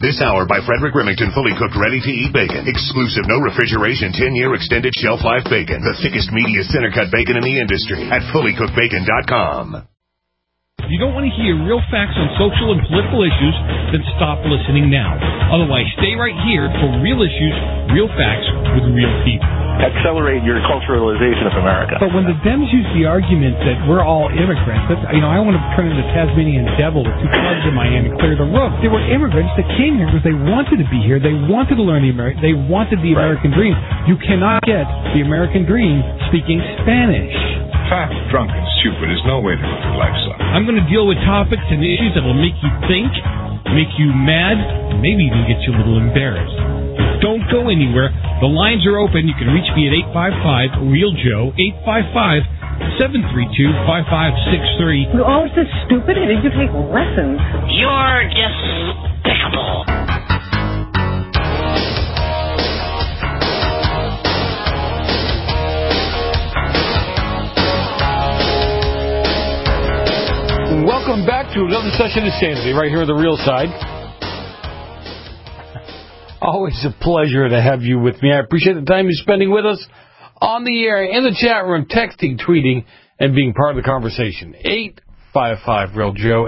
This hour by Frederick Remington, fully cooked, ready-to-eat bacon. Exclusive, no refrigeration, 10-year extended shelf life bacon. The thickest, meatiest, center-cut bacon in the industry at fullycookedbacon.com. If you don't want to hear real facts on social and political issues, then stop listening now. Otherwise, stay right here for real issues, real facts with real people. Accelerate your culturalization of America. But when the Dems use the argument that we're all immigrants, I want to turn into Tasmanian devil with two clubs in my hand and clear the road. They were immigrants that came here because they wanted to be here. They wanted to learn they wanted the American dream. You cannot get the American dream speaking Spanish. Fat, drunk, and stupid is no way to live your life, son. I'm going to deal with topics and issues that will make you think, make you mad, maybe even get you a little embarrassed. Don't go anywhere. The lines are open. You can reach me at 855-REAL-JOE, 855-732-5563. You're always this stupid, and you take lessons. You're despicable. Welcome back to another session of Sanity right here on the Real Side. Always a pleasure to have you with me. I appreciate the time you're spending with us on the air, in the chat room, texting, tweeting, and being part of the conversation. 855-REAL-JOE,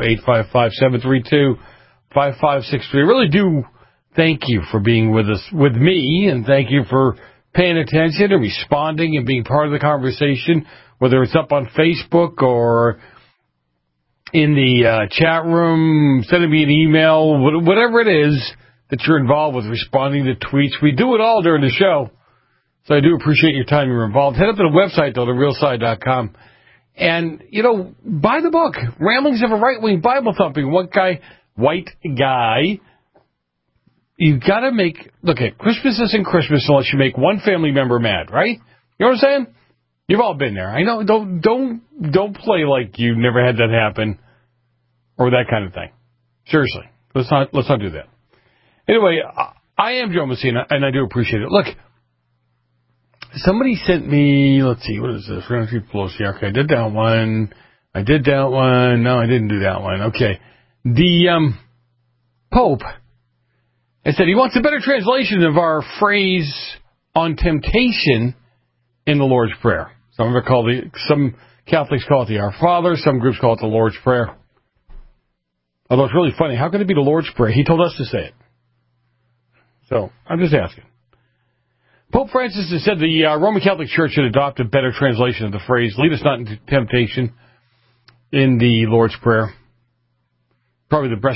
855-732-5563. I really do thank you for being with us, with me, and thank you for paying attention and responding and being part of the conversation, whether it's up on Facebook or in the chat room, sending me an email, whatever it is that you're involved with, responding to tweets. We do it all during the show. So I do appreciate your time you're involved. Head up to the website, though, therealside.com. And, buy the book, Ramblings of a Right-Wing Bible Thumping. White guy. You got to look at Christmas isn't Christmas unless you make one family member mad, right? You know what I'm saying? You've all been there. I know. Don't play like you never had that happen, or that kind of thing. Seriously, let's not do that. Anyway, I am Joe Messina, and I do appreciate it. Look, somebody sent me. Let's see, what is this? Okay, I did that one. No, I didn't do that one. Okay, the Pope. I said he wants a better translation of our phrase on temptation in the Lord's Prayer. Some Catholics call it the Our Father. Some groups call it the Lord's Prayer. Although it's really funny. How can it be the Lord's Prayer? He told us to say it. So, I'm just asking. Pope Francis has said the Roman Catholic Church should adopt a better translation of the phrase, lead us not into temptation, in the Lord's Prayer. Probably the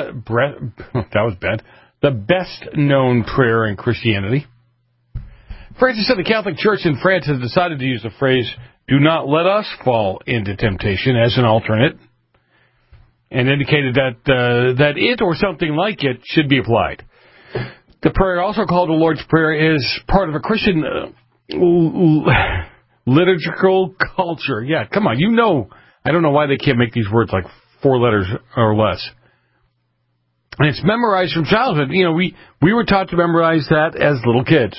best known prayer in Christianity. Francis said the Catholic Church in France has decided to use the phrase, do not let us fall into temptation, as an alternate, and indicated that it or something like it should be applied. The prayer, also called the Lord's Prayer, is part of a Christian liturgical culture. Yeah, come on, I don't know why they can't make these words like 4 letters or less. And it's memorized from childhood. We were taught to memorize that as little kids.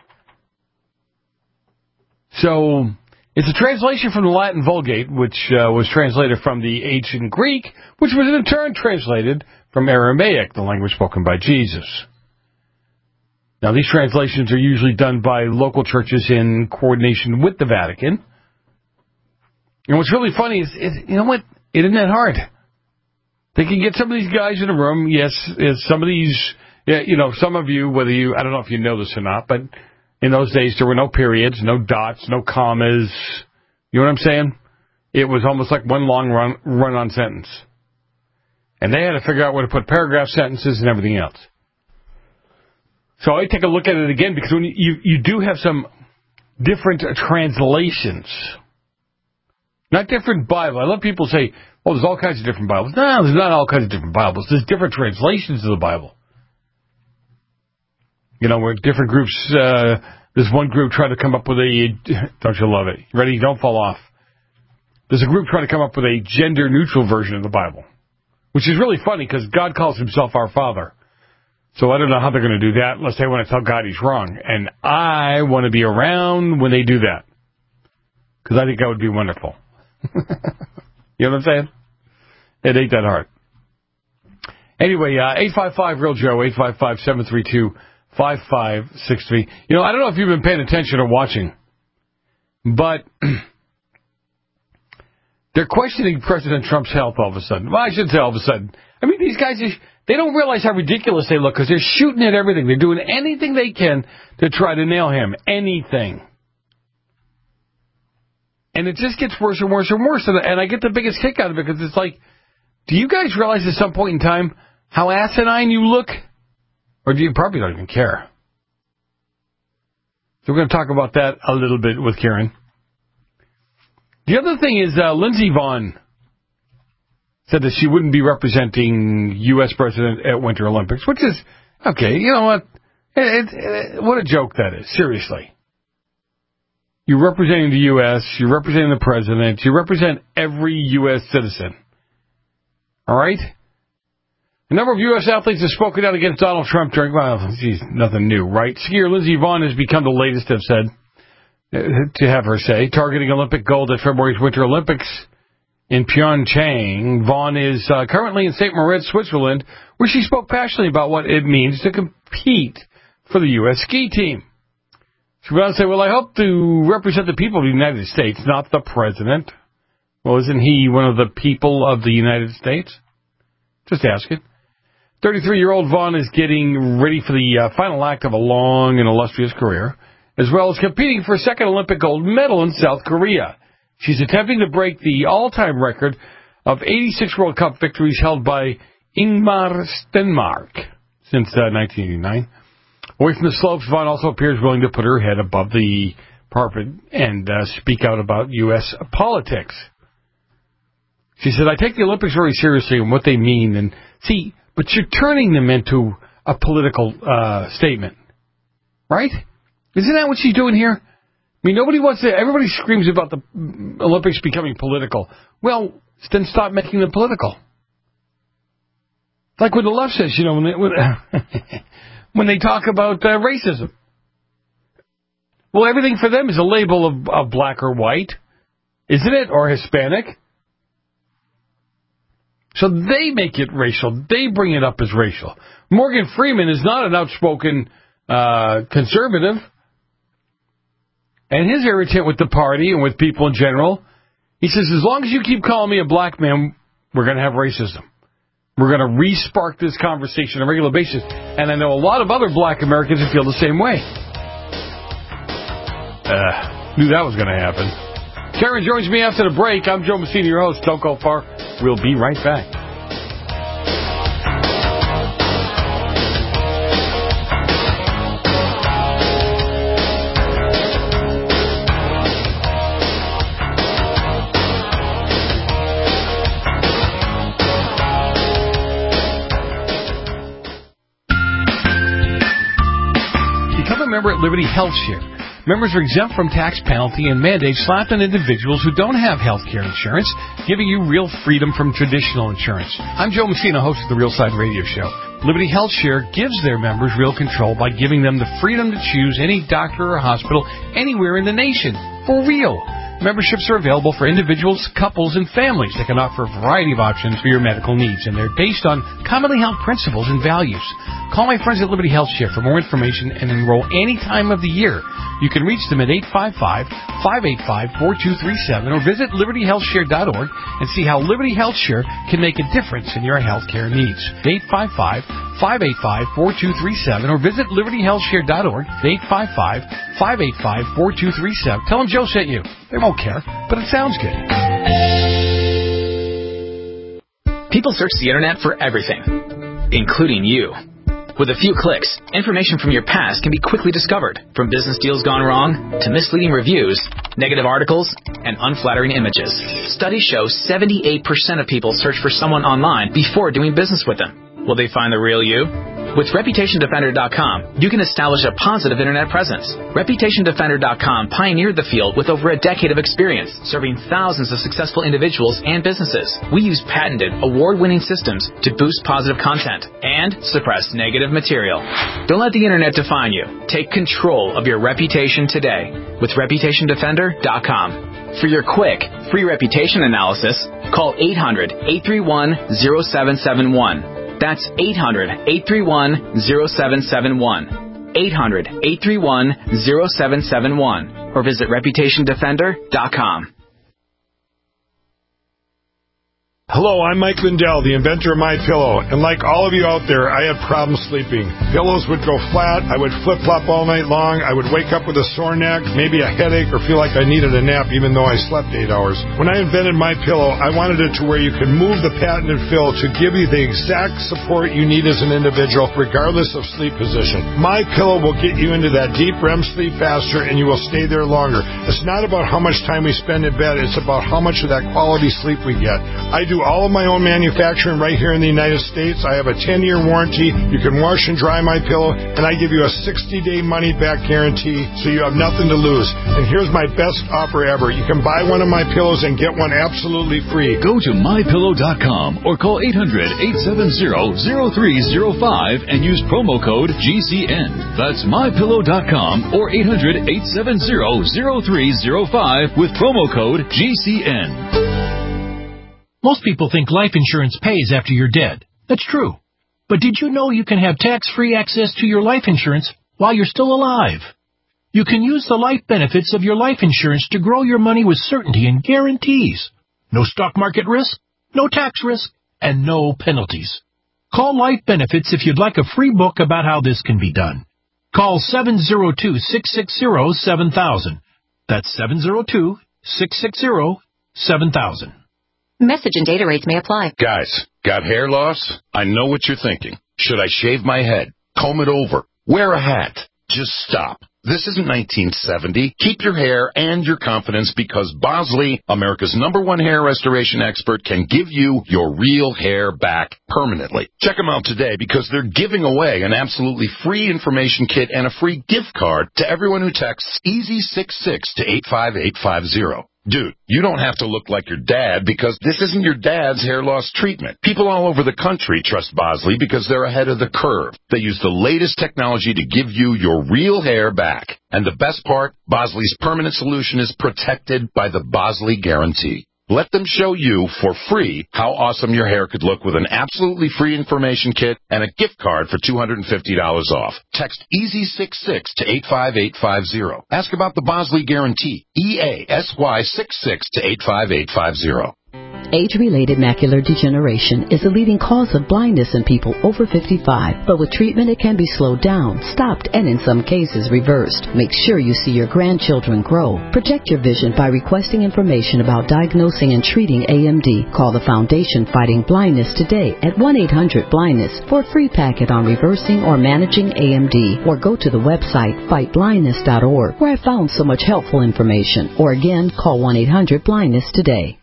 So, it's a translation from the Latin Vulgate, which was translated from the ancient Greek, which was in turn translated from Aramaic, the language spoken by Jesus. Now, these translations are usually done by local churches in coordination with the Vatican. And what's really funny is it isn't that hard. They can get some of these guys in a room. Yes, some of these, some of you, I don't know if you know this or not, but in those days there were no periods, no dots, no commas. You know what I'm saying? It was almost like one long run-on sentence. And they had to figure out where to put paragraph sentences and everything else. So I take a look at it again, because when you do have some different translations, not different Bible. I love people say, oh, there's all kinds of different Bibles. No, there's not all kinds of different Bibles. There's different translations of the Bible. Where different groups, there's one group trying to come up with don't you love it? Ready? Don't fall off. There's a group trying to come up with a gender-neutral version of the Bible, which is really funny because God calls himself our Father. So I don't know how they're going to do that unless they want to tell God he's wrong. And I want to be around when they do that, because I think that would be wonderful. You know what I'm saying? It ain't that hard. Anyway, 855-REAL-JOE, 855-732-5563. You know, I don't know if you've been paying attention or watching, but they're questioning President Trump's health all of a sudden. Well, I shouldn't say all of a sudden. I mean, these guys, they don't realize how ridiculous they look because they're shooting at everything. They're doing anything they can to try to nail him. Anything. And it just gets worse and worse and worse. And I get the biggest kick out of it because it's like, do you guys realize at some point in time how asinine you look? Or do you probably don't even care? So we're going to talk about that a little bit with Karen. The other thing is Lindsey Vonn said that she wouldn't be representing U.S. President at Winter Olympics, which is, okay, you know what? What a joke that is, seriously. You're representing the U.S., you're representing the President, you represent every U.S. citizen. All right? A number of U.S. athletes have spoken out against Donald Trump during, well, geez, nothing new, right? Skier Lindsey Vonn has become the latest to have said, to have her say, targeting Olympic gold at February's Winter Olympics in Pyeongchang. Vonn is currently in St. Moritz, Switzerland, where she spoke passionately about what it means to compete for the U.S. ski team. She went on to say, well, I hope to represent the people of the United States, not the president. Well, isn't he one of the people of the United States? Just asking. 33-year-old Vonn is getting ready for the final act of a long and illustrious career, as well as competing for a second Olympic gold medal in South Korea. She's attempting to break the all-time record of 86 World Cup victories held by Ingmar Stenmark since 1989. Away from the slopes, Vonn also appears willing to put her head above the parapet and speak out about U.S. politics. She said, I take the Olympics very seriously and what they mean. And see, but you're turning them into a political statement, right? Isn't that what she's doing here? I mean, nobody wants to, everybody screams about the Olympics becoming political. Well, then stop making them political. Like what the left says, you know, when they talk about racism. Well, everything for them is a label of black or white, isn't it? Or Hispanic. So they make it racial. They bring it up as racial. Morgan Freeman is not an outspoken conservative. And his irritant with the party and with people in general, he says, as long as you keep calling me a black man, we're going to have racism. We're going to re-spark this conversation on a regular basis. And I know a lot of other black Americans who feel the same way. Knew that was going to happen. Karen joins me after the break. I'm Joe Messina, your host. Don't go far. We'll be right back. Member at Liberty Health Share. Members are exempt from tax penalty and mandates slapped on individuals who don't have health care insurance, giving you real freedom from traditional insurance. I'm Joe Messina, host of the Real Side Radio Show. Liberty Health Share gives their members real control by giving them the freedom to choose any doctor or hospital anywhere in the nation. For real. Memberships are available for individuals, couples, and families that can offer a variety of options for your medical needs, and they're based on commonly held principles and values. Call my friends at Liberty Health Share for more information and enroll any time of the year. You can reach them at 855-585-4237 or visit libertyhealthshare.org and see how Liberty Health Share can make a difference in your health care needs. 855-585-4237 or visit libertyhealthshare.org. 855-585-4237. Tell them Joe sent you. They won't care, but it sounds good. People search the internet for everything, including you. With a few clicks, information from your past can be quickly discovered, from business deals gone wrong to misleading reviews, negative articles, and unflattering images. Studies show 78% of people search for someone online before doing business with them. Will they find the real you? With ReputationDefender.com, you can establish a positive internet presence. ReputationDefender.com pioneered the field with over a decade of experience, serving thousands of successful individuals and businesses. We use patented, award-winning systems to boost positive content and suppress negative material. Don't let the internet define you. Take control of your reputation today with ReputationDefender.com. For your quick, free reputation analysis, call 800-831-0771. That's 800-831-0771. 800-831-0771. Or visit ReputationDefender.com. Hello, I'm Mike Lindell, the inventor of MyPillow, and like all of you out there, I had problems sleeping. Pillows would go flat, I would flip-flop all night long, I would wake up with a sore neck, maybe a headache, or feel like I needed a nap even though I slept 8 hours. When I invented MyPillow, I wanted it to where you could move the patented fill to give you the exact support you need as an individual, regardless of sleep position. MyPillow will get you into that deep REM sleep faster, and you will stay there longer. It's not about how much time we spend in bed, it's about how much of that quality sleep we get. I do all of my own manufacturing right here in the United States. I have a 10-year warranty. You can wash and dry my pillow, and I give you a 60-day money-back guarantee, so you have nothing to lose. And here's my best offer ever. You can buy one of my pillows and get one absolutely free. Go to MyPillow.com or call 800-870-0305 and use promo code GCN. That's MyPillow.com or 800-870-0305 with promo code GCN. Most people think life insurance pays after you're dead. That's true. But did you know you can have tax-free access to your life insurance while you're still alive? You can use the life benefits of your life insurance to grow your money with certainty and guarantees. No stock market risk, no tax risk, and no penalties. Call Life Benefits if you'd like a free book about how this can be done. Call 702-660-7000. That's 702-660-7000. Message and data rates may apply. Guys, got hair loss? I know what you're thinking. Should I shave my head? Comb it over? Wear a hat? Just stop. This isn't 1970. Keep your hair and your confidence because Bosley, America's #1 hair restoration expert, can give you your real hair back permanently. Check them out today because they're giving away an absolutely free information kit and a free gift card to everyone who texts EASY66 to 85850. Dude, you don't have to look like your dad because this isn't your dad's hair loss treatment. People all over the country trust Bosley because they're ahead of the curve. They use the latest technology to give you your real hair back. And the best part, Bosley's permanent solution is protected by the Bosley Guarantee. Let them show you for free how awesome your hair could look with an absolutely free information kit and a gift card for $250 off. Text EASY66 to 85850. Ask about the Bosley Guarantee. EASY66 to 85850. Age-related macular degeneration is the leading cause of blindness in people over 55. But with treatment, it can be slowed down, stopped, and in some cases reversed. Make sure you see your grandchildren grow. Protect your vision by requesting information about diagnosing and treating AMD. Call the Foundation Fighting Blindness today at 1-800-BLINDNESS for a free packet on reversing or managing AMD. Or go to the website fightblindness.org where I found so much helpful information. Or again, call 1-800-BLINDNESS today.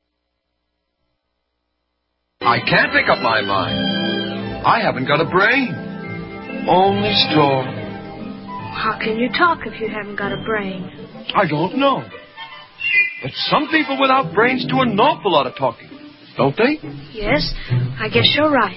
I can't make up my mind. I haven't got a brain. Only straw. How can you talk if you haven't got a brain? I don't know. But some people without brains do an awful lot of talking, don't they? Yes, I guess you're right.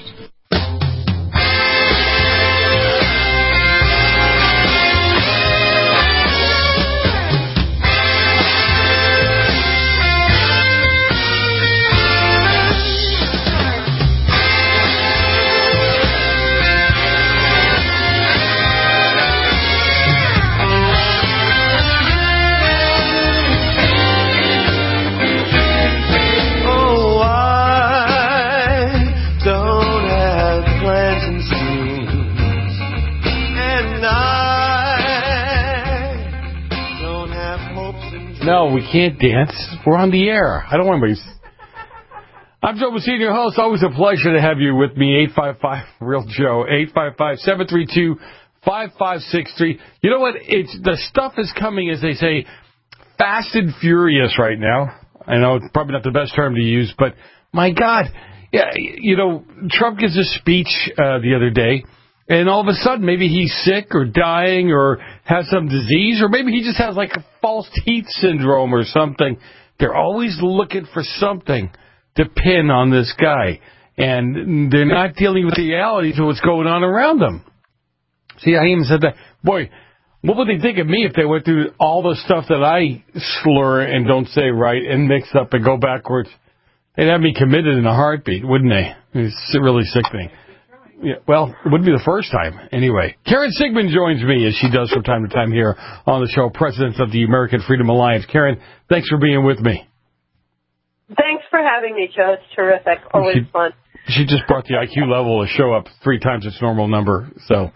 No, we can't dance. We're on the air. I don't want anybody. I'm Joe Messina, your host. Always a pleasure to have you with me. 855-REAL-JOE. 855-732-5563. You know what? The stuff is coming, as they say, fast and furious right now. I know it's probably not the best term to use, but my God. Yeah, you know, Trump gives a speech the other day. And all of a sudden, maybe he's sick or dying or has some disease, or maybe he just has like a false teeth syndrome or something. They're always looking for something to pin on this guy. And they're not dealing with the realities of what's going on around them. See, I even said that. Boy, what would they think of me if they went through all the stuff that I slur and don't say right and mix up and go backwards? They'd have me committed in a heartbeat, wouldn't they? It's really sickening. Yeah, well, it wouldn't be the first time. Anyway, Karen Sigmund joins me, as she does from time to time here on the show, president of the American Freedom Alliance. Karen, thanks for being with me. Thanks for having me, Joe. It's terrific. Always fun. She just brought the IQ level of show up 3 times its normal number. So,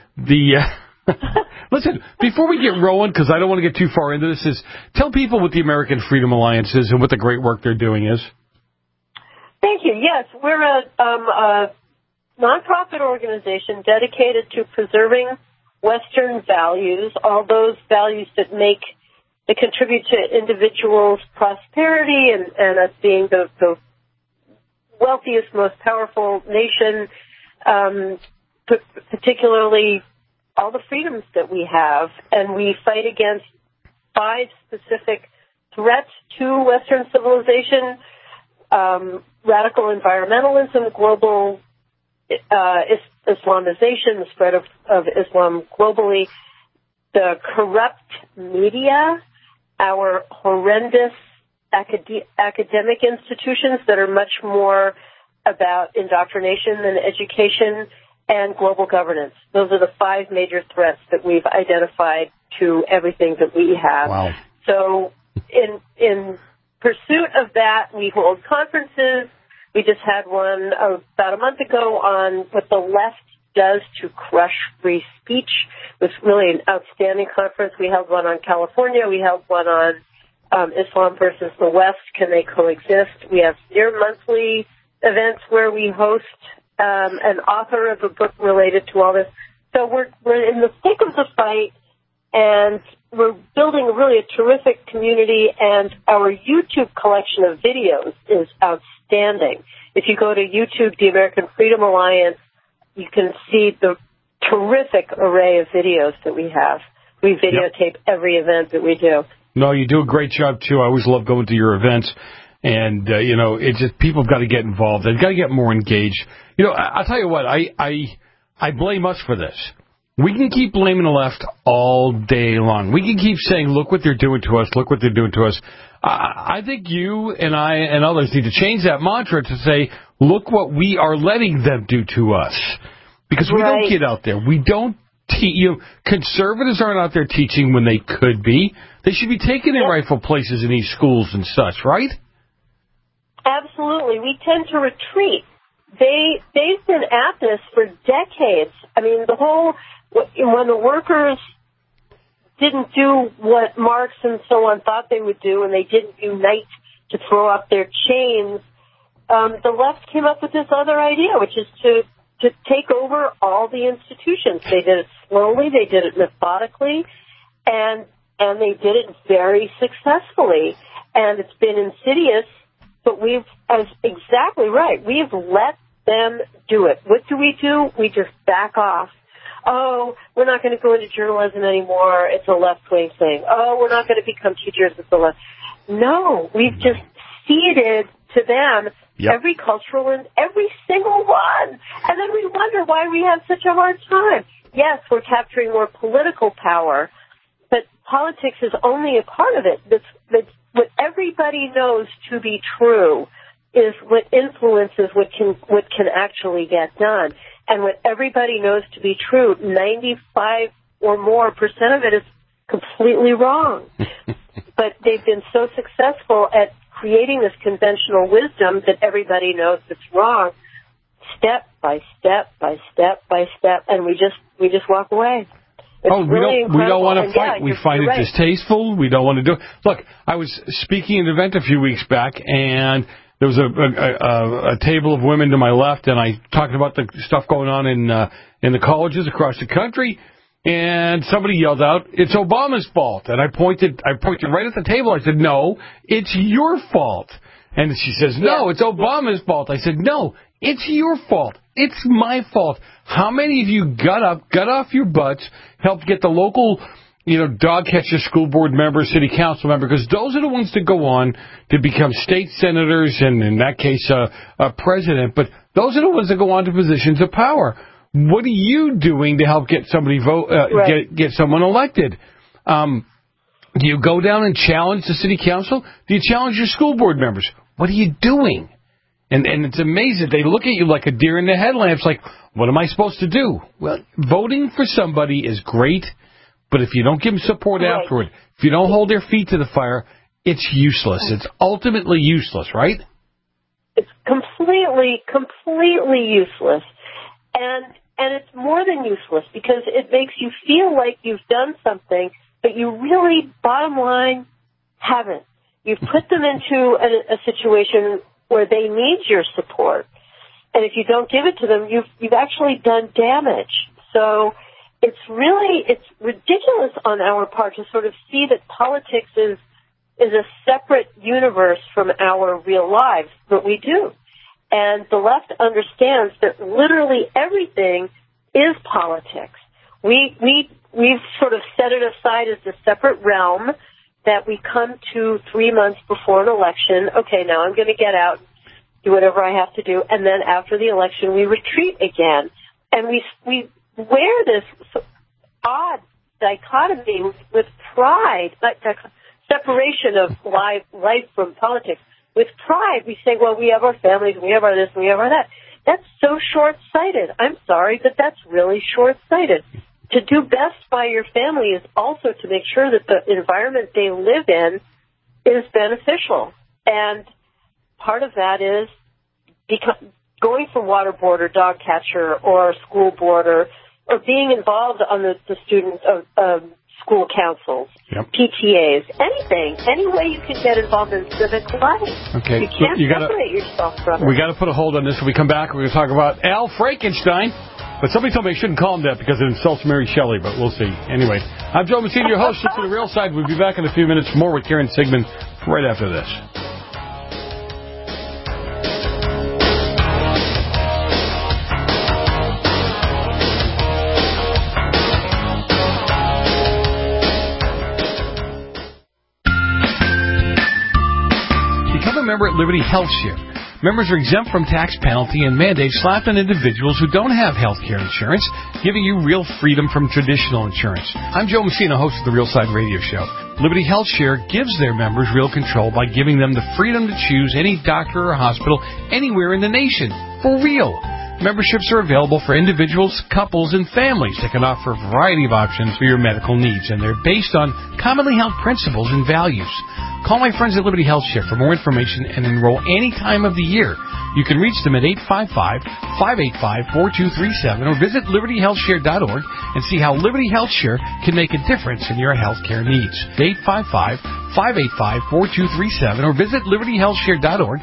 listen, before we get rolling, because I don't want to get too far into this, tell people what the American Freedom Alliance is and what the great work they're doing is. Thank you. Yes, we're a nonprofit organization dedicated to preserving Western values, all those values that contribute to individuals' prosperity and us being the wealthiest, most powerful nation, particularly all the freedoms that we have. And we fight against 5 specific threats to Western civilization: radical environmentalism, global Islamization, the spread of Islam globally, the corrupt media, our horrendous academic institutions that are much more about indoctrination than education, and global governance. Those are the 5 major threats that we've identified to everything that we have. Wow. So in pursuit of that, we hold conferences. We just had one about a month ago on what the left does to crush free speech. It was really an outstanding conference. We held one on California. We held one on Islam versus the West. Can they coexist? We have near-monthly events where we host an author of a book related to all this. So we're in the thick of the fight, and we're building really a terrific community, and our YouTube collection of videos is outstanding. If you go to YouTube, the American Freedom Alliance, you can see the terrific array of videos that we have. We videotape every event that we do. No, you do a great job, too. I always love going to your events. And, it's just people have got to get involved. They've got to get more engaged. I'll tell you what, I blame us for this. We can keep blaming the left all day long. We can keep saying, look what they're doing to us, look what they're doing to us. I think you and I and others need to change that mantra to say, look what we are letting them do to us. Because we don't get out there. We don't conservatives aren't out there teaching when they could be. They should be taking their rightful places in these schools and such, right? Absolutely. We tend to retreat. They've been at this for decades. I mean, when the workers didn't do what Marx and so on thought they would do, and they didn't unite to throw up their chains, the left came up with this other idea, which is to take over all the institutions. They did it slowly, they did it methodically, and they did it very successfully. And it's been insidious, but exactly right. We've let them do it. What do? We just back off. Oh, we're not going to go into journalism anymore. It's a left-wing thing. Oh, we're not going to become teachers. It's a left. No, we've just ceded to them every cultural and every single one. And then we wonder why we have such a hard time. Yes, we're capturing more political power, but politics is only a part of it. That's what everybody knows to be true is what influences what can actually get done. And what everybody knows to be true, 95 or more % of it is completely wrong. But they've been so successful at creating this conventional wisdom that everybody knows it's wrong, step by step by step by step, and we just walk away. It's we don't want to fight. Yeah, we find it distasteful. We don't want to do it. Look, I was speaking at an event a few weeks back, and there was a table of women to my left, and I talked about the stuff going on in the colleges across the country, and somebody yelled out, "It's Obama's fault." And I pointed right at the table. I said, "No, it's your fault." And she says, "No, it's Obama's fault." I said, "No, it's your fault. It's my fault. How many of you got off your butts, helped get the local, dog catcher, school board member, city council member, because those are the ones that go on to become state senators and, in that case, a president. But those are the ones that go on to positions of power. What are you doing to help get somebody get someone elected? Do you go down and challenge the city council? Do you challenge your school board members? What are you doing? And it's amazing. They look at you like a deer in the headlamps, like, what am I supposed to do? Well, voting for somebody is great, but if you don't give them support afterward, if you don't hold their feet to the fire, it's useless. It's ultimately useless, right? It's completely useless. And it's more than useless because it makes you feel like you've done something, but you really, bottom line, haven't. You've put them into a situation where they need your support. And if you don't give it to them, you've actually done damage. So it's ridiculous on our part to sort of see that politics is a separate universe from our real lives, but we do. And the left understands that literally everything is politics. We've sort of set it aside as a separate realm that we come to 3 months before an election. Okay, now I'm going to get out, do whatever I have to do, and then after the election we retreat again. And we wear this odd dichotomy with pride, like separation of life from politics. With pride, we say, well, we have our families, we have our this, we have our that. That's so short-sighted. I'm sorry, but that's really short-sighted. To do best by your family is also to make sure that the environment they live in is beneficial. And part of that is going for water board or dog catcher or school board or being involved on the student school councils, PTAs, anything, any way you can get involved in civic life. Okay, you can't separate yourself from it. We got to put a hold on this. When we come back, we're going to talk about Al Frankenstein. But somebody told me I shouldn't call him that because it insults Mary Shelley, but we'll see. Anyway, I'm Joe Messina, your host. Listen to The Real Side. We'll be back in a few minutes more with Karen Sigmund right after this. Become a member at Liberty Health Share. Members are exempt from tax penalty and mandates slapped on individuals who don't have health care insurance, giving you real freedom from traditional insurance. I'm Joe Messina, host of The Real Side Radio Show. Liberty Health Share gives their members real control by giving them the freedom to choose any doctor or hospital anywhere in the nation. For real. Memberships are available for individuals, couples, and families that can offer a variety of options for your medical needs, and they're based on commonly held principles and values. Call my friends at Liberty Health Share for more information and enroll any time of the year. You can reach them at 855-585-4237 or visit libertyhealthshare.org and see how Liberty Health Share can make a difference in your health care needs. 855-585-4237 or visit libertyhealthshare.org.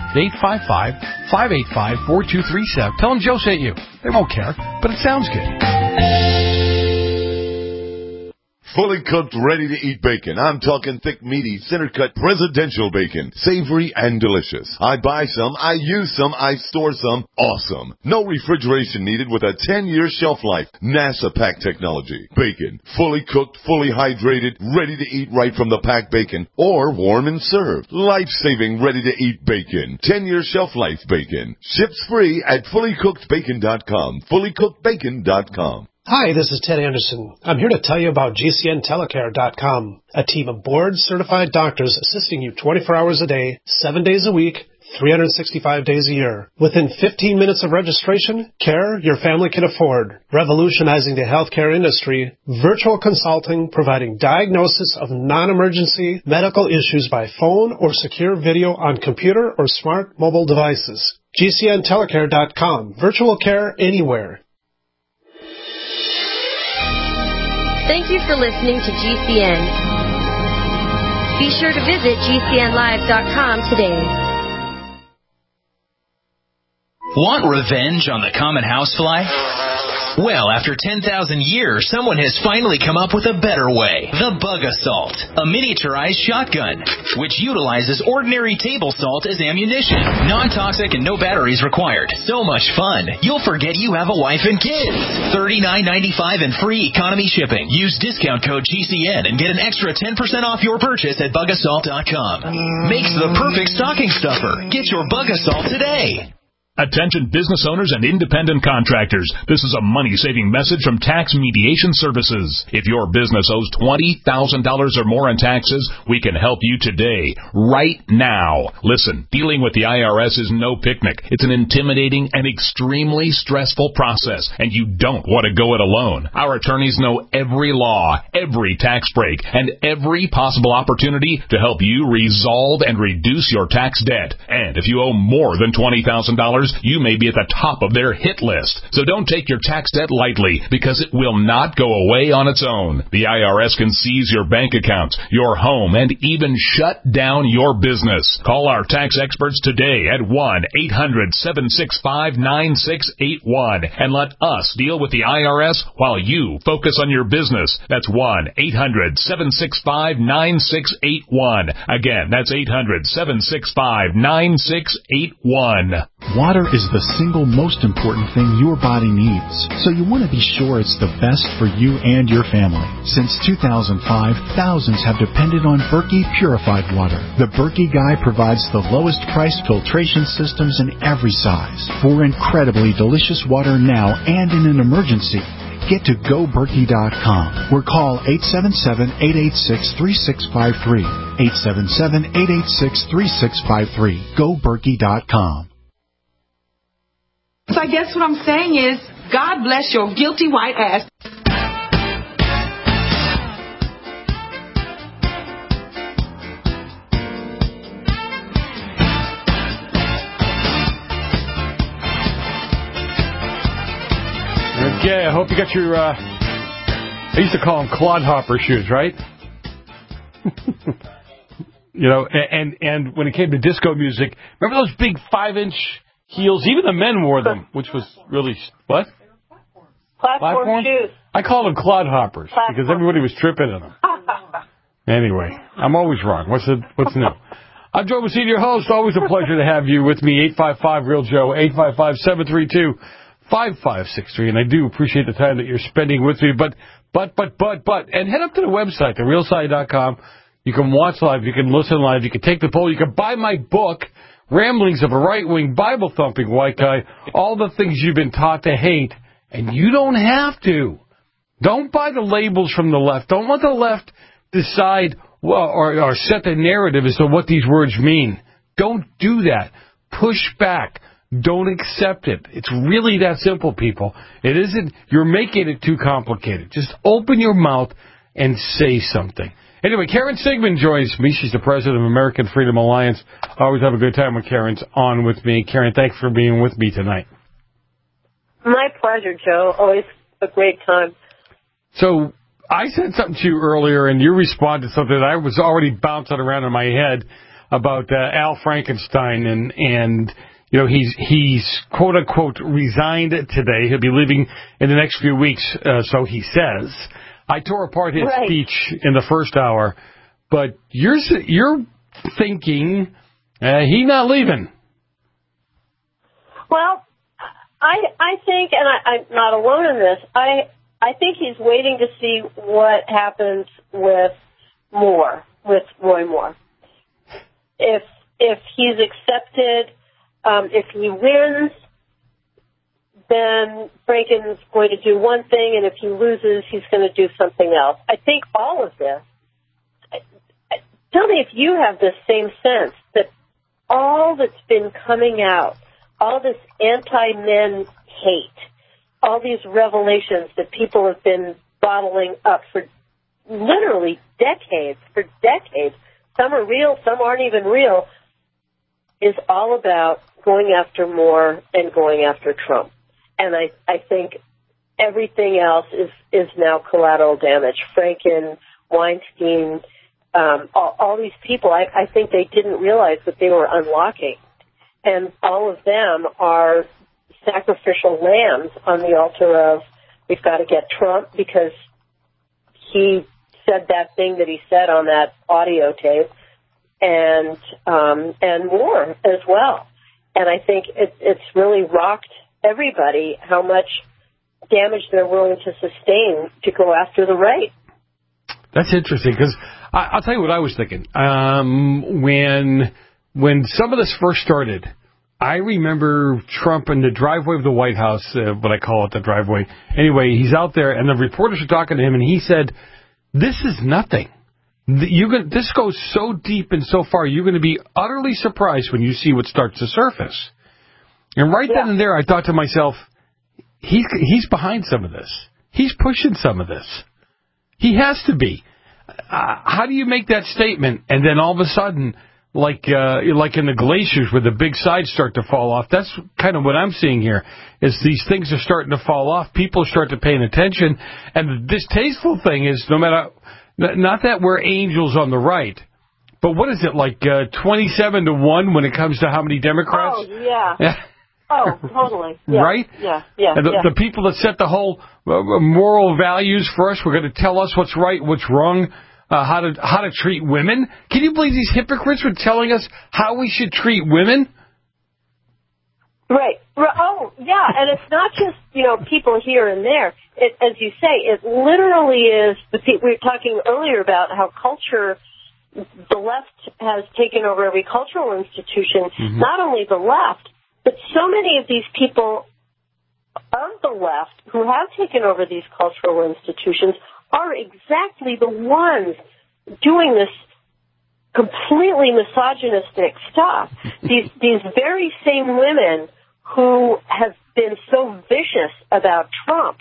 855-585-4237. Tell them Joe sent you. They won't care, but it sounds good. Fully cooked, ready-to-eat bacon. I'm talking thick, meaty, center-cut presidential bacon. Savory and delicious. I buy some, I use some, I store some. Awesome. No refrigeration needed with a 10-year shelf life. NASA pack technology. Bacon. Fully cooked, fully hydrated, ready to eat right from the packed bacon. Or warm and served. Life-saving, ready-to-eat bacon. 10-year shelf life bacon. Ships free at fullycookedbacon.com. Fullycookedbacon.com. Hi, this is Ted Anderson. I'm here to tell you about GCNtelecare.com, a team of board-certified doctors assisting you 24 hours a day, 7 days a week, 365 days a year. Within 15 minutes of registration, care your family can afford. Revolutionizing the healthcare industry, virtual consulting providing diagnosis of non-emergency medical issues by phone or secure video on computer or smart mobile devices. GCNtelecare.com, virtual care anywhere. Thank you for listening to GCN. Be sure to visit GCNlive.com today. Want revenge on the common housefly? Well, after 10,000 years, someone has finally come up with a better way. The Bug Assault, a miniaturized shotgun, which utilizes ordinary table salt as ammunition. Non-toxic and no batteries required. So much fun, you'll forget you have a wife and kids. $39.95 and free economy shipping. Use discount code GCN and get an extra 10% off your purchase at bugassault.com. Makes the perfect stocking stuffer. Get your Bug Assault today. Attention business owners and independent contractors. This is a money-saving message from Tax Mediation Services. If your business owes $20,000 or more in taxes, we can help you today, right now. Listen, dealing with the IRS is no picnic. It's an intimidating and extremely stressful process, and you don't want to go it alone. Our attorneys know every law, every tax break, and every possible opportunity to help you resolve and reduce your tax debt. And if you owe more than $20,000, you may be at the top of their hit list. So don't take your tax debt lightly, because it will not go away on its own. The IRS can seize your bank accounts, your home, and even shut down your business. Call our tax experts today at 1-800-765-9681 and let us deal with the IRS while you focus on your business. That's 1-800-765-9681. Again, that's 800-765-9681. Water is the single most important thing your body needs, so you want to be sure it's the best for you and your family. Since 2005, thousands have depended on Berkey purified water. The Berkey Guy provides the lowest priced filtration systems in every size for incredibly delicious water now and in an emergency. Get to GoBerkey.com or call 877-886-3653. 877-886-3653. GoBerkey.com. So I guess what I'm saying is, God bless your guilty white ass. Okay, I hope you got your, I used to call them clodhopper shoes, right? You know, and when it came to disco music, remember those big 5-inch heels? Even the men wore them, which was really, what? Platform shoes. I called them clodhoppers because everybody was tripping in them. Anyway, I'm always wrong. What's new? I'm Joe Messina, your host. Always a pleasure to have you with me. 855-REAL-JOE, 855-732-5563. And I do appreciate the time that you're spending with me. But, and head up to the website, therealside.com. You can watch live. You can listen live. You can take the poll. You can buy my book, Ramblings of a Right-Wing Bible-Thumping White Guy, all the things you've been taught to hate, and you don't have to. Don't buy the labels from the left. Don't let the left decide or set the narrative as to what these words mean. Don't do that. Push back. Don't accept it. It's really that simple, people. It isn't. You're making it too complicated. Just open your mouth and say something. Anyway, Karen Sigmund joins me. She's the president of American Freedom Alliance. I always have a good time when Karen's on with me. Karen, thanks for being with me tonight. My pleasure, Joe. Always a great time. So I said something to you earlier, and you responded to something that I was already bouncing around in my head about Al Frankenstein, and you know, he's quote unquote resigned today. He'll be leaving in the next few weeks, so he says. I tore apart his speech in the first hour, but you're thinking he's not leaving. Well, I think, and I'm not alone in this, I think he's waiting to see what happens with Roy Moore. If he's accepted, if he wins, then Franken's going to do one thing, and if he loses, he's going to do something else. I think all of this, tell me if you have the same sense, that all that's been coming out, all this anti-men hate, all these revelations that people have been bottling up for literally decades, some are real, some aren't even real, is all about going after Moore and going after Trump. And I think everything else is now collateral damage. Franken, Weinstein, all these people, I think they didn't realize that they were unlocking. And all of them are sacrificial lambs on the altar of, we've got to get Trump because he said that thing that he said on that audio tape, and Moore as well. And I think it's really rocked everybody how much damage they're willing to sustain to go after the right. That's interesting, because I'll tell you what I was thinking. When some of this first started, I remember Trump in the driveway of the White House, what I call it, the driveway. Anyway, he's out there, and the reporters are talking to him, and he said, "This is nothing. This goes so deep and so far, you're going to be utterly surprised when you see what starts to surface." And right then and there, I thought to myself, he's behind some of this. He's pushing some of this. He has to be. How do you make that statement, and then all of a sudden, like in the glaciers where the big sides start to fall off, that's kind of what I'm seeing here, is these things are starting to fall off. People start to paying attention, and the distasteful thing is, no matter, not that we're angels on the right, but what is it, like 27-1 when it comes to how many Democrats? Oh, yeah. Oh, totally. Yeah. Right? Yeah. And the people that set the whole moral values for us, we're going to tell us what's right, what's wrong, how to treat women. Can you believe these hypocrites were telling us how we should treat women? Right. Oh, yeah. And it's not just, people here and there. It, as you say, it literally is, we were talking earlier about how culture, the left has taken over every cultural institution, not only the left, but so many of these people of the left who have taken over these cultural institutions are exactly the ones doing this completely misogynistic stuff. These very same women who have been so vicious about Trump,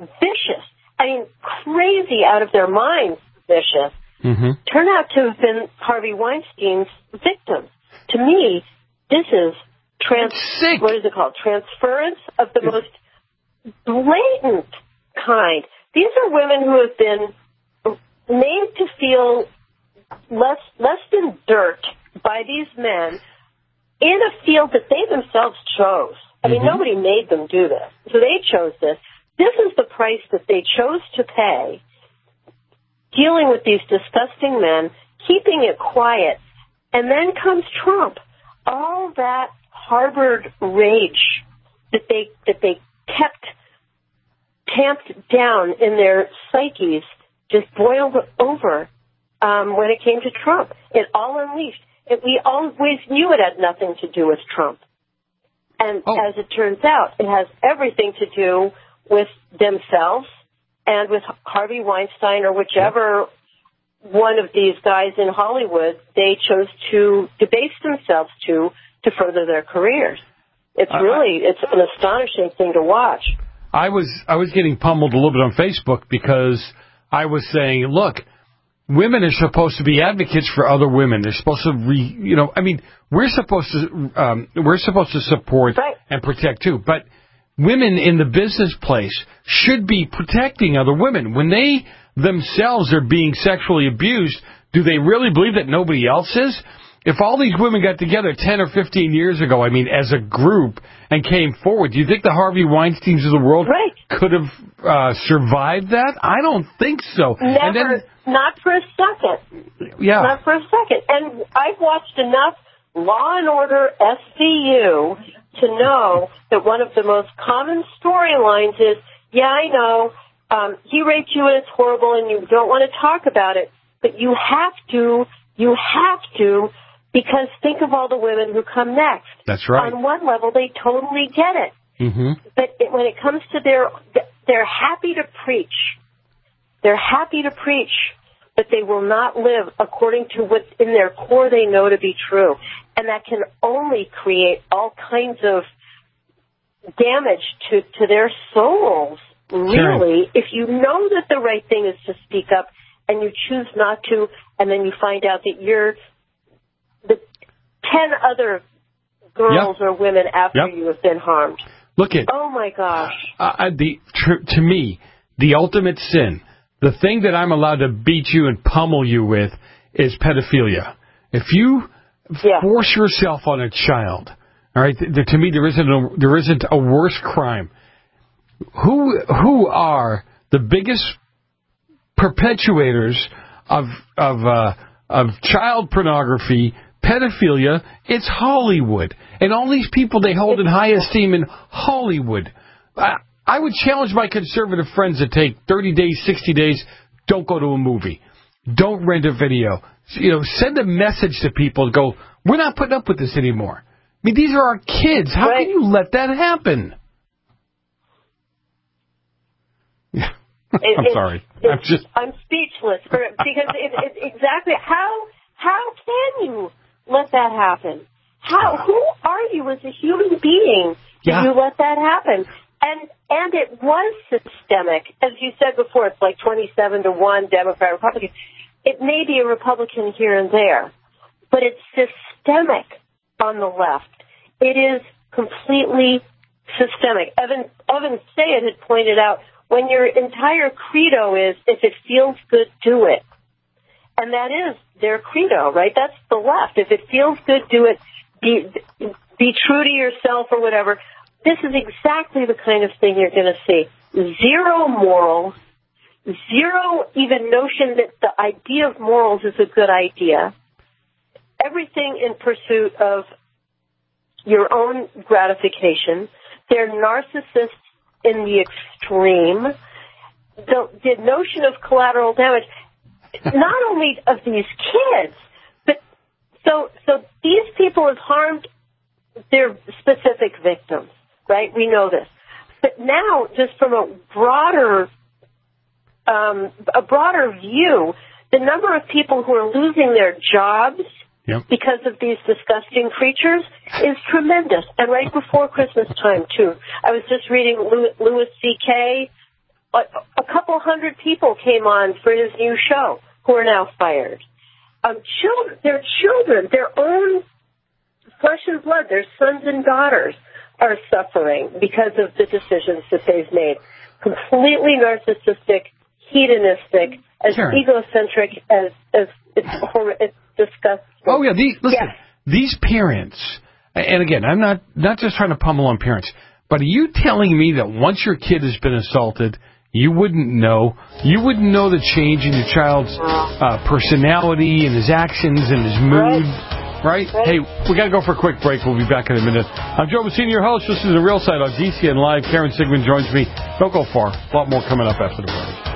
crazy out of their minds vicious, turn out to have been Harvey Weinstein's victims. To me, this is what is it called? Transference of the most blatant kind. These are women who have been made to feel less than dirt by these men in a field that they themselves chose. I mean, nobody made them do this. So they chose this. This is the price that they chose to pay, dealing with these disgusting men, keeping it quiet. And then comes Trump. All that harbored rage that they kept tamped down in their psyches just boiled over when it came to Trump. It all unleashed. We always knew it had nothing to do with Trump. And as it turns out, it has everything to do with themselves and with Harvey Weinstein or whichever one of these guys in Hollywood they chose to debase themselves to further their careers. It's an astonishing thing to watch. I was getting pummeled a little bit on Facebook because I was saying, look, women are supposed to be advocates for other women. They're supposed to we're supposed to support and protect too. But women in the business place should be protecting other women. When they themselves are being sexually abused, do they really believe that nobody else is? If all these women got together 10 or 15 years ago, as a group, and came forward, do you think the Harvey Weinsteins of the world could have survived that? I don't think so. Never, not for a second. Yeah. Not for a second. And I've watched enough Law and Order SVU to know that one of the most common storylines is, I know, he raped you and it's horrible and you don't want to talk about it, but you have to, because think of all the women who come next. That's right. On one level, they totally get it. But when it comes to they're happy to preach. They're happy to preach, but they will not live according to what in their core they know to be true. And that can only create all kinds of damage to their souls, really, if you know that the right thing is to speak up and you choose not to, and then you find out that you're the 10 other girls or women after you have been harmed. Look at. Oh my gosh. To me, the ultimate sin, the thing that I'm allowed to beat you and pummel you with, is pedophilia. If you force yourself on a child, all right, to me there isn't a worse crime. Who are the biggest perpetuators of child pornography, pedophilia? It's Hollywood. And all these people they hold in high esteem in Hollywood. I would challenge my conservative friends to take 30 days, 60 days, don't go to a movie. Don't rent a video. Send a message to people, go, we're not putting up with this anymore. mean, these are our kids. How can you let that happen? I'm sorry. I'm speechless because exactly how can you let that happen? Who are you as a human being that you let that happen? And it was systemic, as you said before. It's like 27-1 Democrat Republican. It may be a Republican here and there, but it's systemic on the left. It is completely systemic. Evan Sayed had pointed out, when your entire credo is, if it feels good, do it. And that is their credo, right? That's the left. If it feels good, do it. Be true to yourself or whatever. This is exactly the kind of thing you're going to see. Zero morals, zero even notion that the idea of morals is a good idea. Everything in pursuit of your own gratification. They're narcissists in the extreme. The notion of collateral damage, not only of these kids, but so these people have harmed their specific victims, right? We know this. But now, just from a broader view, the number of people who are losing their jobs because of these disgusting creatures is tremendous. And right before Christmas time, too. I was just reading Louis C.K. A couple hundred people came on for his new show who are now fired. Their children, their own flesh and blood, their sons and daughters are suffering because of the decisions that they've made. Completely narcissistic, hedonistic, as egocentric as it's disgusting. Oh, yeah. These parents, and again, I'm not just trying to pummel on parents, but are you telling me that once your kid has been assaulted, you wouldn't know the change in your child's personality and his actions and his mood, right? Hey, we got to go for a quick break. We'll be back in a minute. I'm Joe Messina, your host. This is The Real Side on GCN Live. Karen Sigmund joins me. Don't go far. A lot more coming up after the break.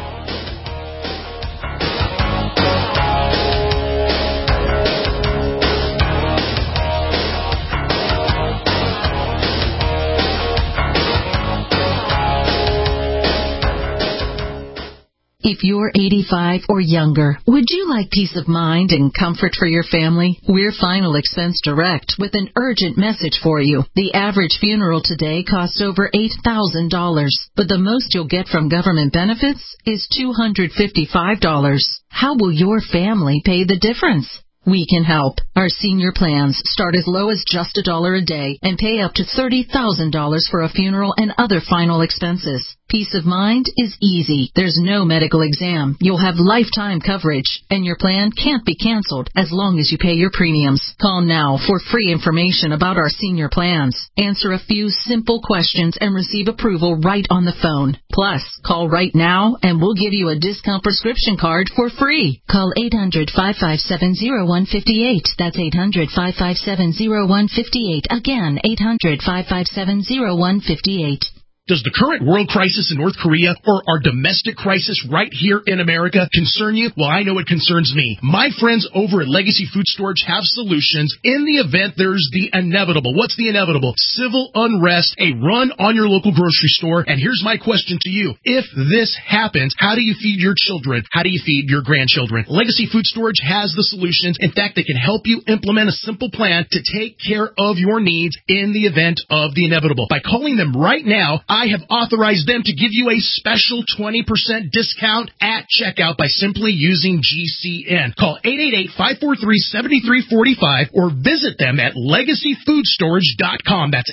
If you're 85 or younger, would you like peace of mind and comfort for your family? We're Final Expense Direct with an urgent message for you. The average funeral today costs over $8,000, but the most you'll get from government benefits is $255. How will your family pay the difference? We can help. Our senior plans start as low as just $1 a day and pay up to $30,000 for a funeral and other final expenses. Peace of mind is easy. There's no medical exam. You'll have lifetime coverage, and your plan can't be canceled as long as you pay your premiums. Call now for free information about our senior plans. Answer a few simple questions and receive approval right on the phone. Plus, call right now and we'll give you a discount prescription card for free. Call 800-557-0158. That's 800-557-0158. Again, 800-557-0158. Does the current world crisis in North Korea or our domestic crisis right here in America concern you? Well, I know it concerns me. My friends over at Legacy Food Storage have solutions in the event there's the inevitable. What's the inevitable? Civil unrest, a run on your local grocery store. And here's my question to you. If this happens, how do you feed your children? How do you feed your grandchildren? Legacy Food Storage has the solutions. In fact, they can help you implement a simple plan to take care of your needs in the event of the inevitable. By calling them right now, I have authorized them to give you a special 20% discount at checkout by simply using GCN. Call 888-543-7345 or visit them at LegacyFoodStorage.com. That's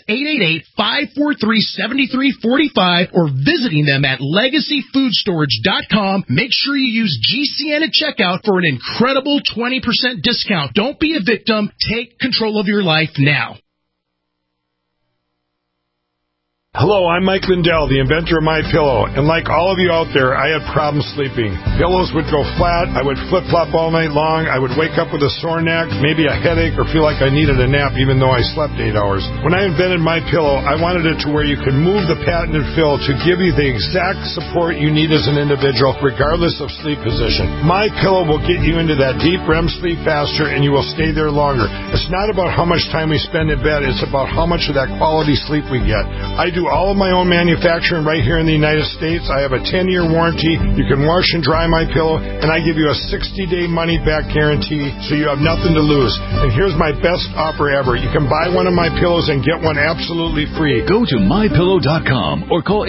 888-543-7345 or visiting them at LegacyFoodStorage.com. Make sure you use GCN at checkout for an incredible 20% discount. Don't be a victim. Take control of your life now. Hello, I'm Mike Lindell, the inventor of MyPillow, and like all of you out there, I had problems sleeping. Pillows would go flat, I would flip-flop all night long, I would wake up with a sore neck, maybe a headache, or feel like I needed a nap even though I slept 8 hours. When I invented MyPillow, I wanted it to where you could move the patented fill to give you the exact support you need as an individual, regardless of sleep position. MyPillow will get you into that deep REM sleep faster, and you will stay there longer. It's not about how much time we spend in bed, it's about how much of that quality sleep we get. I do all of my own manufacturing right here in the United States. I have a 10-year warranty. You can wash and dry MyPillow, and I give you a 60-day money-back guarantee, so you have nothing to lose. And here's my best offer ever. You can buy one of my pillows and get one absolutely free. Go to MyPillow.com or call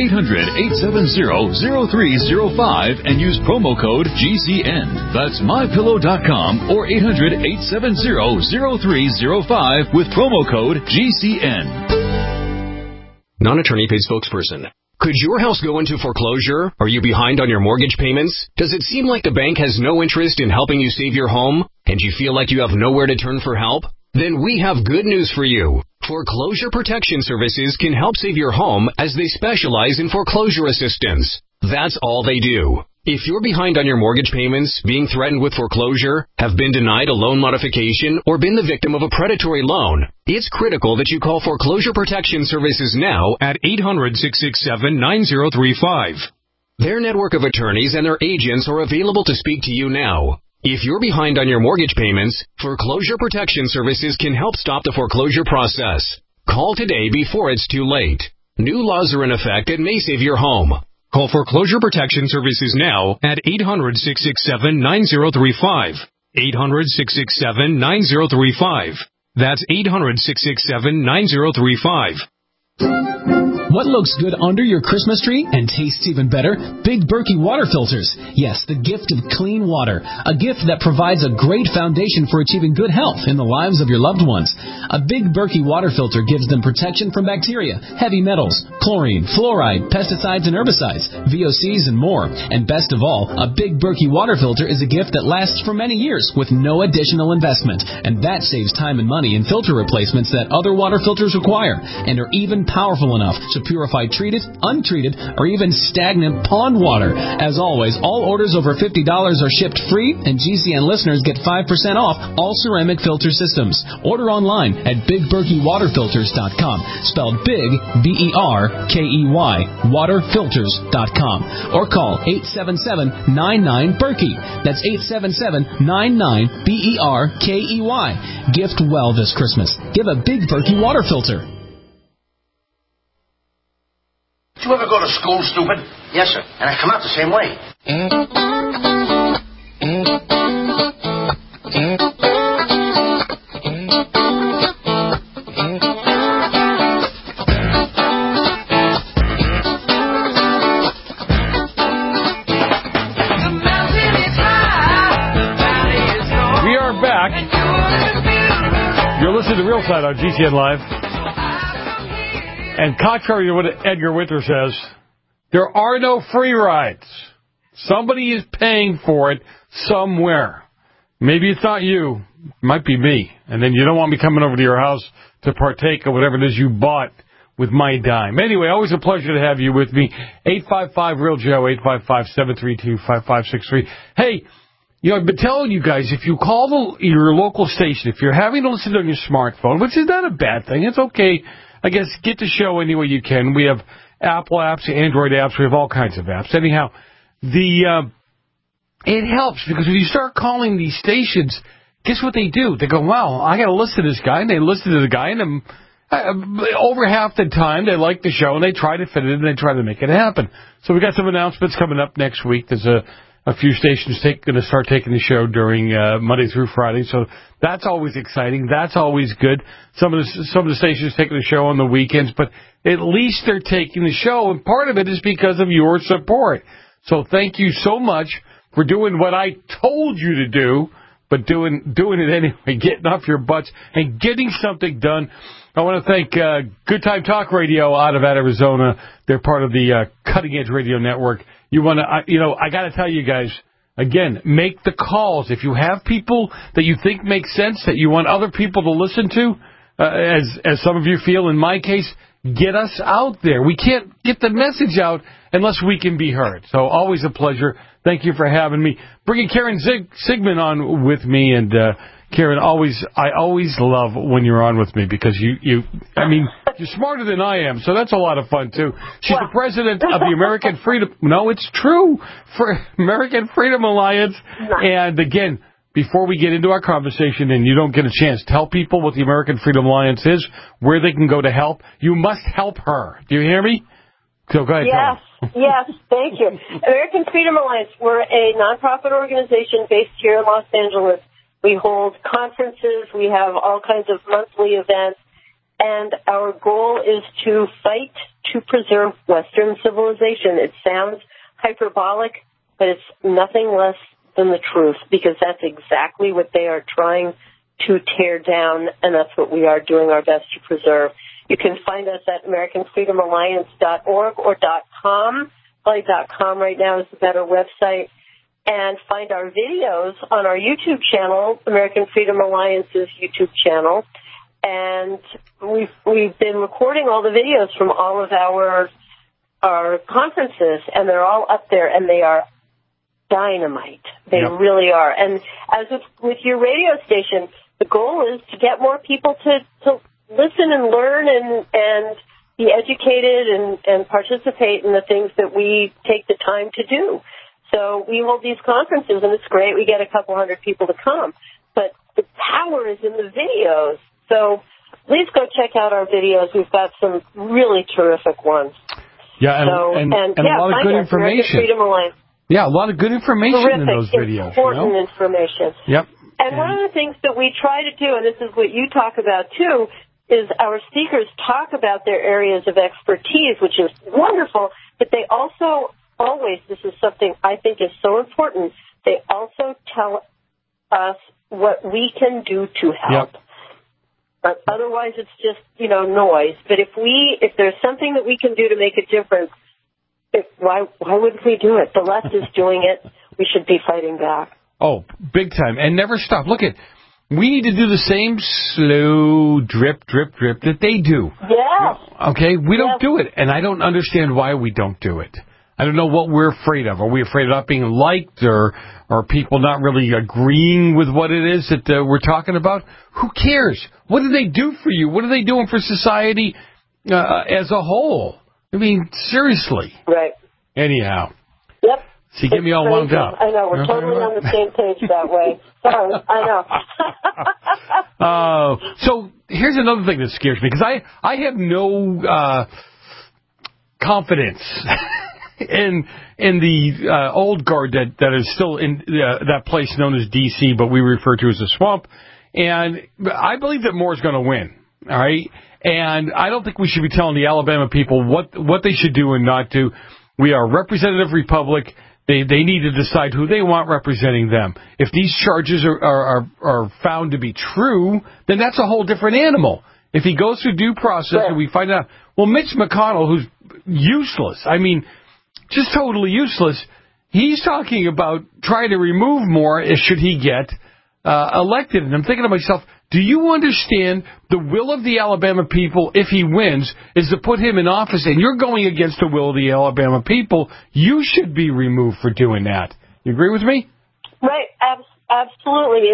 800-870-0305 and use promo code GCN. That's MyPillow.com or 800-870-0305 with promo code GCN. Non-attorney paid spokesperson. Could your house go into foreclosure? Are you behind on your mortgage payments? Does it seem like the bank has no interest in helping you save your home, and you feel like you have nowhere to turn for help? Then we have good news for you. Foreclosure Protection Services can help save your home as they specialize in foreclosure assistance. That's all they do. If you're behind on your mortgage payments, being threatened with foreclosure, have been denied a loan modification, or been the victim of a predatory loan, it's critical that you call Foreclosure Protection Services now at 800-667-9035. Their network of attorneys and their agents are available to speak to you now. If you're behind on your mortgage payments, Foreclosure Protection Services can help stop the foreclosure process. Call today before it's too late. New laws are in effect that may save your home. Call Foreclosure Protection Services now at 800-667-9035. 800-667-9035. That's 800-667-9035. What looks good under your Christmas tree and tastes even better? Big Berkey water filters. Yes, the gift of clean water. A gift that provides a great foundation for achieving good health in the lives of your loved ones. A Big Berkey water filter gives them protection from bacteria, heavy metals, chlorine, fluoride, pesticides and herbicides, VOCs and more. And best of all, a Big Berkey water filter is a gift that lasts for many years with no additional investment. And that saves time and money in filter replacements that other water filters require and are even powerful enough to purify treated, untreated, or even stagnant pond water. As always, all orders over $50 are shipped free, and GCN listeners get 5% off all ceramic filter systems. Order online at BigBerkeyWaterFilters.com, spelled Big, B-E-R-K-E-Y, waterfilters.com, or call 877-99-BERKEY. That's 877-99-B-E-R-K-E-Y. Gift well this Christmas. Give a Big Berkey water filter. Did you ever go to school, stupid? Yes, sir. And I come out the same way. We are back. You're listening to Real Side on GCN Live. And contrary to what Edgar Winter says, there are no free rides. Somebody is paying for it somewhere. Maybe it's not you. It might be me. And then you don't want me coming over to your house to partake of whatever it is you bought with my dime. Anyway, always a pleasure to have you with me. 855-REAL-JOE, 855-732-5563. Hey, you know, I've been telling you guys, if you call your local station, if you're having to listen on your smartphone, which is not a bad thing, it's okay. I guess get the show any way you can. We have Apple apps, Android apps. We have all kinds of apps. Anyhow, it helps because when you start calling these stations, guess what they do? They go, wow, I got to listen to this guy. And they listen to the guy, and over half the time they like the show, and they try to fit it in, and they try to make it happen. So we got some announcements coming up next week. There's a few stations going to start taking the show during Monday through Friday, so that's always exciting. That's always good. Some of the stations taking the show on the weekends, but at least they're taking the show, and part of it is because of your support. So thank you so much for doing what I told you to do, but doing it anyway, getting off your butts and getting something done. I want to thank Good Time Talk Radio out of Arizona. They're part of the Cutting Edge Radio Network. You want to, I got to tell you guys, again, make the calls. If you have people that you think make sense, that you want other people to listen to, as some of you feel in my case, get us out there. We can't get the message out unless we can be heard. So always a pleasure. Thank you for having me. Bringing Karen Sigmund on with me. And Karen, I always love when you're on with me because you're smarter than I am, so that's a lot of fun, too. She's the president of the American Freedom... No, it's true. For American Freedom Alliance. And, again, before we get into our conversation and you don't get a chance, tell people what the American Freedom Alliance is, where they can go to help. You must help her. Do you hear me? So go ahead. Yes, thank you. American Freedom Alliance, we're a nonprofit organization based here in Los Angeles. We hold conferences. We have all kinds of monthly events. And our goal is to fight to preserve Western civilization. It sounds hyperbolic, but it's nothing less than the truth, because that's exactly what they are trying to tear down, and that's what we are doing our best to preserve. You can find us at AmericanFreedomAlliance.org or .com. Probably .com right now is the better website. And find our videos on our YouTube channel, American Freedom Alliance's YouTube channel. And we've been recording all the videos from all of our conferences, and they're all up there, and they are dynamite. They really are. And as with your radio station, the goal is to get more people to listen and learn and be educated and participate in the things that we take the time to do. So we hold these conferences, and it's great. We get a couple hundred people to come. But the power is in the videos. So please go check out our videos. We've got some really terrific ones. Yeah, and a lot of good information. Freedom Alliance. Yeah, a lot of good information in those videos. Important information. Yep. And one of the things that we try to do, and this is what you talk about too, is our speakers talk about their areas of expertise, which is wonderful, but they also always, this is something I think is so important, they also tell us what we can do to help. Yep. Otherwise, it's just, noise. But if there's something that we can do to make a difference, why wouldn't we do it? The left is doing it. We should be fighting back. Oh, big time. And never stop. Look we need to do the same slow drip, drip, drip that they do. Yes. Okay? We don't do it. And I don't understand why we don't do it. I don't know what we're afraid of. Are we afraid of not being liked, or are people not really agreeing with what it is that we're talking about? Who cares? What do they do for you? What are they doing for society as a whole? I mean, seriously. Right. Anyhow. Yep. See, get me all wound up. I know. We're totally on the same page that way. Sorry. I know. So here's another thing that scares me, because I have no confidence in the old guard that is still in that place known as D.C., but we refer to as the swamp. And I believe that Moore's going to win. All right. And I don't think we should be telling the Alabama people what they should do and not do. We are a representative republic. They need to decide who they want representing them. If these charges are found to be true, then that's a whole different animal. If he goes through due process and we find out, well, Mitch McConnell, who's useless, I mean, just totally useless, he's talking about trying to remove Moore should he get elected. And I'm thinking to myself, do you understand the will of the Alabama people, if he wins, is to put him in office, and you're going against the will of the Alabama people? You should be removed for doing that. You agree with me? Right, absolutely.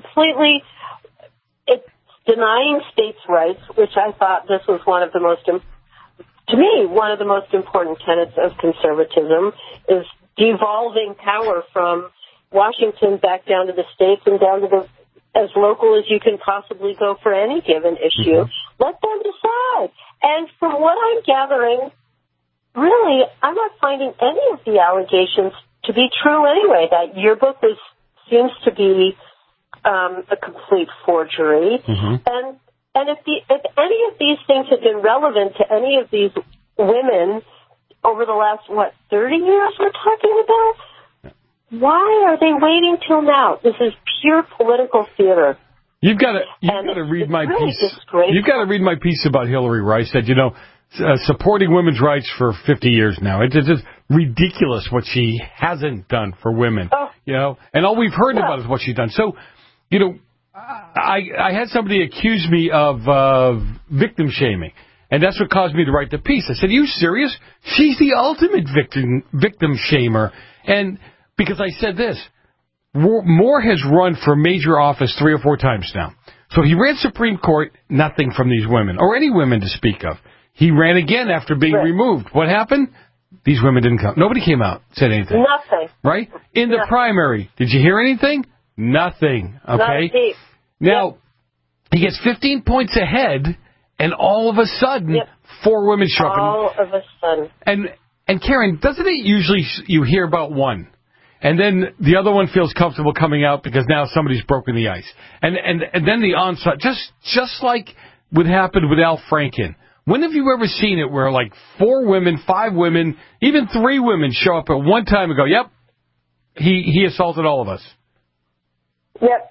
It's denying states' rights, which I thought this was one of the most important tenets of conservatism, is devolving power from Washington back down to the states and down to as local as you can possibly go for any given issue. Mm-hmm. Let them decide. And from what I'm gathering, really, I'm not finding any of the allegations to be true anyway. That yearbook seems to be a complete forgery. Mm-hmm. And if any of these things had been relevant to any of these women over the last, 30 years we're talking about? Why are they waiting till now? This is pure political theater. You've got to read my piece. You've got to read my piece about Hillary Rice. That supporting women's rights for 50 years now. It's just ridiculous what she hasn't done for women. And all we've heard about is what she's done. So, I had somebody accuse me of victim shaming. And that's what caused me to write the piece. I said, are you serious? She's the ultimate victim shamer. And because I said this, Moore has run for major office 3 or 4 times now. So he ran Supreme Court, nothing from these women, or any women to speak of. He ran again after being removed. What happened? These women didn't come. Nobody came out, said anything. Nothing. Right? In the primary, did you hear anything? Nothing. Okay? Now, he gets 15 points ahead, and all of a sudden, 4 women show up. All of a sudden. And Karen, doesn't it usually you hear about one, and then the other one feels comfortable coming out because now somebody's broken the ice, and then the onslaught, just like what happened with Al Franken. When have you ever seen it where like 4 women, 5 women, even 3 women show up at one time and go, "Yep, he assaulted all of us." Yep.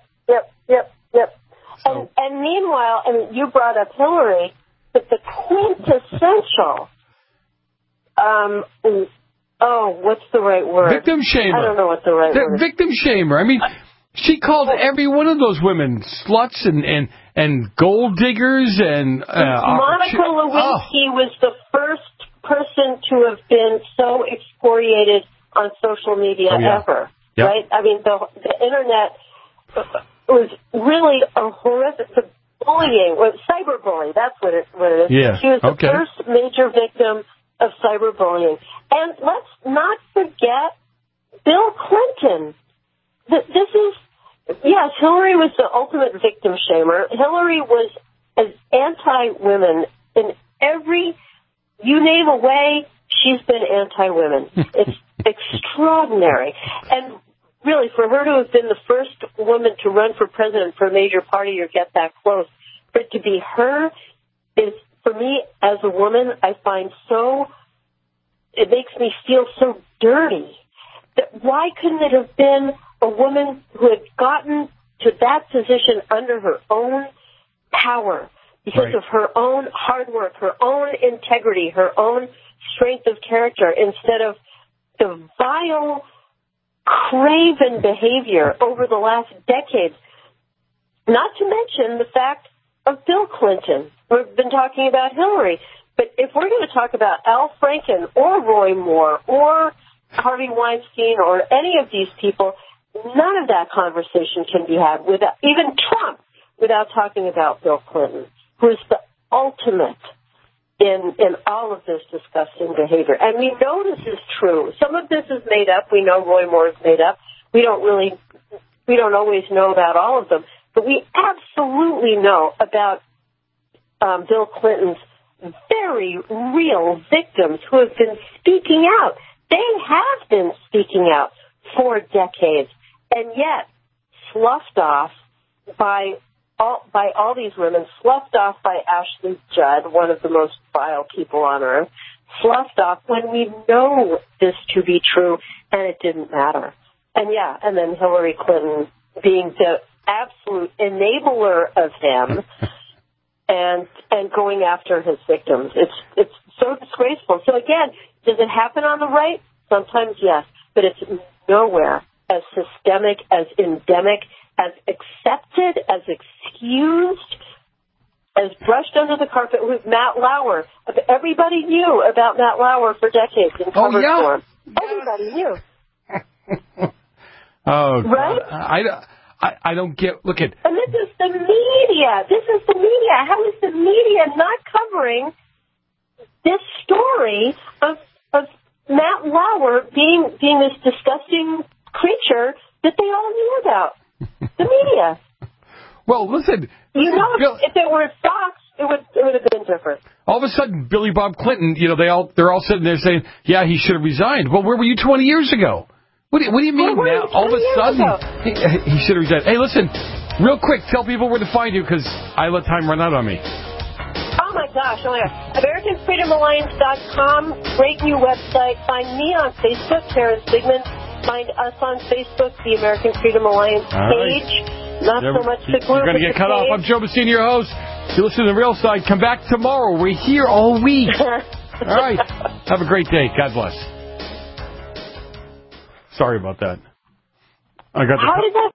So. And meanwhile, I mean, you brought up Hillary, but the quintessential, what's the right word? Victim shamer. I don't know what the right word is. Victim shamer. I mean, she called every one of those women sluts and gold diggers and... Monica Lewinsky was the first person to have been so excoriated on social media ever, right? I mean, the Internet was really a horrific... Bullying, cyberbullying, that's what it is. Yeah. She was the first major victim of cyberbullying. And let's not forget Bill Clinton. This is, yes, Hillary was the ultimate victim shamer. Hillary was as anti-women in every, you name a way, she's been anti-women. It's extraordinary. And really, for her to have been the first woman to run for president for a major party or get that close, for it to be her is, for me, as a woman, I find it makes me feel so dirty. Why couldn't it have been a woman who had gotten to that position under her own power because of her own hard work, her own integrity, her own strength of character, instead of the vile, craven behavior over the last decades, not to mention the fact of Bill Clinton. We've been talking about Hillary, but if we're going to talk about Al Franken or Roy Moore or Harvey Weinstein or any of these people, none of that conversation can be had without, even Trump, without talking about Bill Clinton, who is the ultimate in all of this disgusting behavior. And we know this is true. Some of this is made up. We know Roy Moore is made up. We don't always know about all of them, but we absolutely know about Bill Clinton's very real victims who have been speaking out. They have been speaking out for decades, and yet sloughed off by all these women, sloughed off by Ashley Judd, one of the most vile people on earth, sloughed off when we know this to be true, and it didn't matter. And then Hillary Clinton being the absolute enabler of him and going after his victims. It's so disgraceful. So again, does it happen on the right? Sometimes yes, but it's nowhere as systemic, as endemic, as accepted, as excused, as brushed under the carpet with Matt Lauer. Everybody knew about Matt Lauer for decades in cover form. Everybody knew. Right? I don't get... Look at... And this is the media. How is the media not covering this story of Matt Lauer being this disgusting creature that they all knew about? The media. Well, listen. If it were Fox, it would have been different. All of a sudden, Billy Bob Clinton, they're all sitting there saying, yeah, he should have resigned. Well, where were you 20 years ago? What do you mean now? All of a sudden, he should have resigned. Hey, listen, real quick, tell people where to find you because I let time run out on me. Oh, my gosh. AmericanFreedomAlliance.com. Great new website. Find me on Facebook, Karen Sigmund. Find us on Facebook, the American Freedom Alliance page. Not so much the group. You're going to get cut off. I'm Joe Messina, your host. If you listen to The Real Side, come back tomorrow. We're here all week. All right. Have a great day. God bless. Sorry about that. How did that